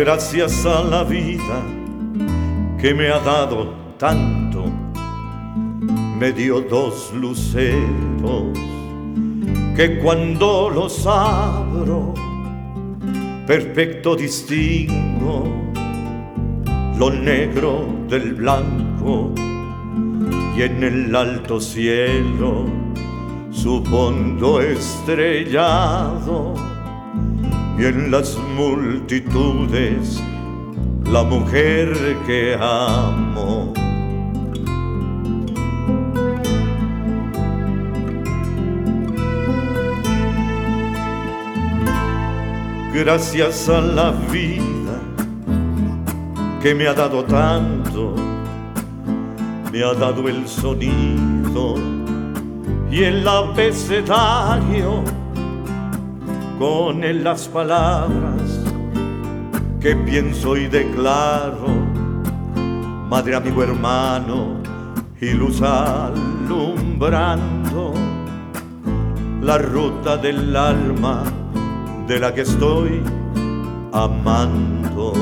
Gracias a la vida que me ha dado tanto, me dio dos luceros que cuando los abro perfecto distingo lo negro del blanco, y en el alto cielo su fondo estrellado, y en las multitudes la mujer que amo. Gracias a la vida que me ha dado tanto, me ha dado el sonido y el abecedario, con él las palabras que pienso y declaro, madre, amigo, hermano y luz alumbrando la ruta del alma de la que estoy amando.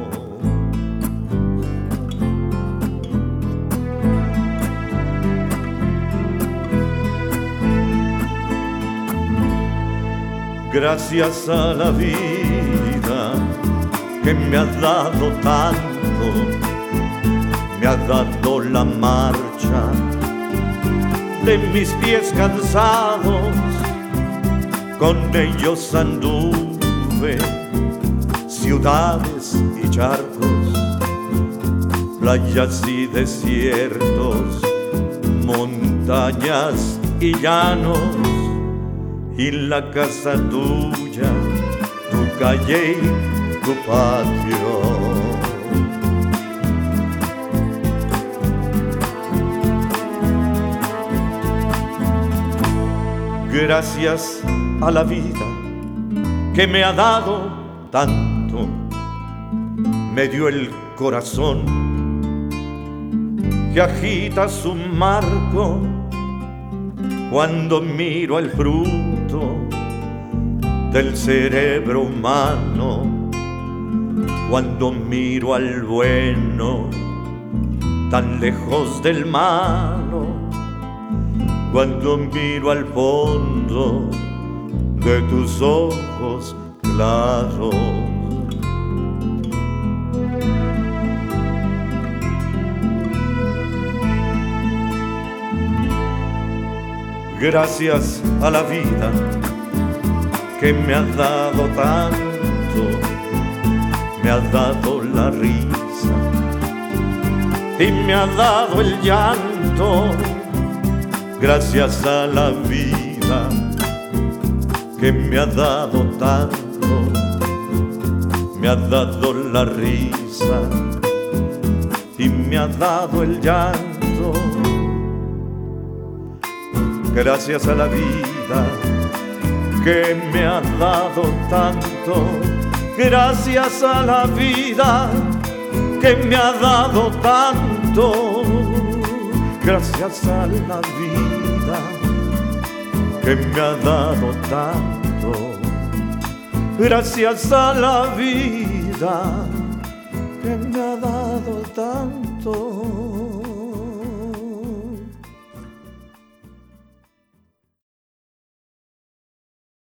Gracias a la vida que me ha dado tanto, me ha dado la marcha de mis pies cansados, con ellos anduve ciudades y charcos, playas y desiertos, montañas y llanos, y la casa tuya, tu calle y tu patio. Gracias a la vida que me ha dado tanto, me dio el corazón que agita su marco cuando miro el fruto del cerebro humano, cuando miro al bueno tan lejos del malo, cuando miro al fondo de tus ojos claros. Gracias a la vida que me ha dado tanto, me ha dado la risa y me ha dado el llanto. Gracias a la vida que me ha dado tanto, me ha dado la risa y me ha dado el llanto. Gracias a la vida que me ha dado tanto, gracias a la vida que me ha dado tanto, gracias a la vida que me ha dado tanto, gracias a la vida que me ha dado tanto.